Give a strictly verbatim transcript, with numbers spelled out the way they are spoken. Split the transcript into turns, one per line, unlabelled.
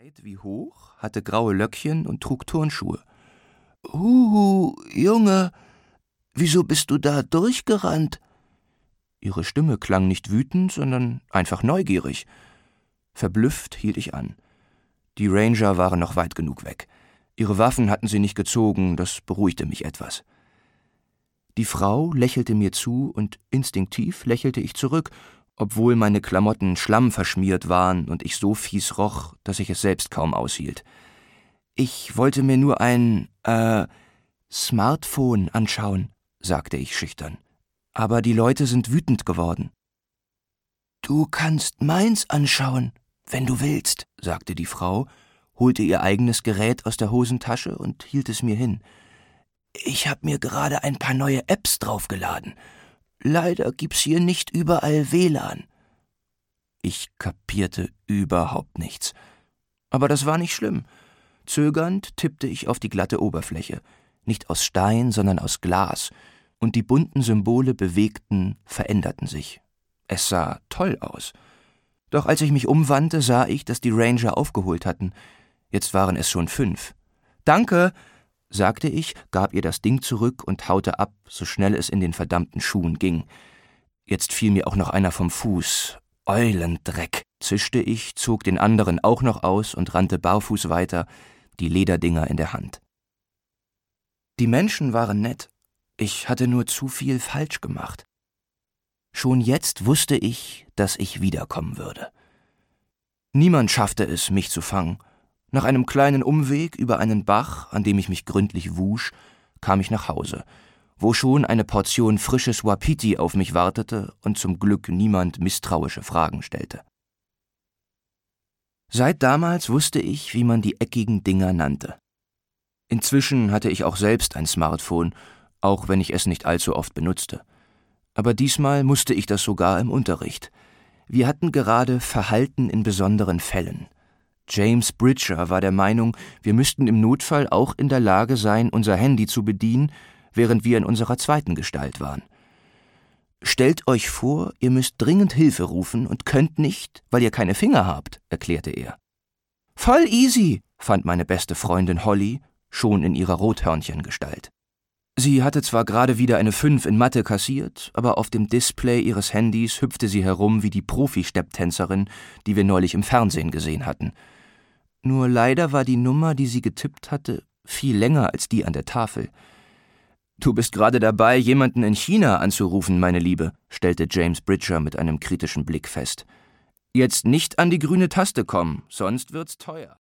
Breit wie hoch, hatte graue Löckchen und trug Turnschuhe. »Huhu, Junge, wieso bist du da durchgerannt?« Ihre Stimme klang nicht wütend, sondern einfach neugierig. Verblüfft hielt ich an. Die Ranger waren noch weit genug weg. Ihre Waffen hatten sie nicht gezogen, das beruhigte mich etwas. Die Frau lächelte mir zu und instinktiv lächelte ich zurück, obwohl meine Klamotten schlammverschmiert waren und ich so fies roch, dass ich es selbst kaum aushielt. »Ich wollte mir nur ein, äh, Smartphone anschauen«, sagte ich schüchtern. »Aber die Leute sind wütend geworden.« »Du kannst meins anschauen, wenn du willst«, sagte die Frau, holte ihr eigenes Gerät aus der Hosentasche und hielt es mir hin. »Ich hab mir gerade ein paar neue Apps draufgeladen. Leider gibt's hier nicht überall W L A N.« Ich kapierte überhaupt nichts. Aber das war nicht schlimm. Zögernd tippte ich auf die glatte Oberfläche, nicht aus Stein, sondern aus Glas, und die bunten Symbole bewegten, veränderten sich. Es sah toll aus. Doch als ich mich umwandte, sah ich, dass die Ranger aufgeholt hatten. Jetzt waren es schon fünf. »Danke«, sagte ich, gab ihr das Ding zurück und haute ab, so schnell es in den verdammten Schuhen ging. Jetzt fiel mir auch noch einer vom Fuß. »Eulendreck«, zischte ich, zog den anderen auch noch aus und rannte barfuß weiter, die Lederdinger in der Hand. Die Menschen waren nett. Ich hatte nur zu viel falsch gemacht. Schon jetzt wusste ich, dass ich wiederkommen würde. Niemand schaffte es, mich zu fangen. Nach einem kleinen Umweg über einen Bach, an dem ich mich gründlich wusch, kam ich nach Hause, wo schon eine Portion frisches Wapiti auf mich wartete und zum Glück niemand misstrauische Fragen stellte. Seit damals wusste ich, wie man die eckigen Dinger nannte. Inzwischen hatte ich auch selbst ein Smartphone, auch wenn ich es nicht allzu oft benutzte. Aber diesmal musste ich das sogar im Unterricht. Wir hatten gerade Verhalten in besonderen Fällen. James Bridger war der Meinung, wir müssten im Notfall auch in der Lage sein, unser Handy zu bedienen, während wir in unserer zweiten Gestalt waren. »Stellt euch vor, ihr müsst dringend Hilfe rufen und könnt nicht, weil ihr keine Finger habt«, erklärte er. »Voll easy«, fand meine beste Freundin Holly, schon in ihrer Rothörnchengestalt. Sie hatte zwar gerade wieder eine Fünf in Mathe kassiert, aber auf dem Display ihres Handys hüpfte sie herum wie die Profi-Stepptänzerin, die wir neulich im Fernsehen gesehen hatten. Nur leider war die Nummer, die sie getippt hatte, viel länger als die an der Tafel. »Du bist gerade dabei, jemanden in China anzurufen, meine Liebe«, stellte James Bridger mit einem kritischen Blick fest. »Jetzt nicht an die grüne Taste kommen, sonst wird's teuer.«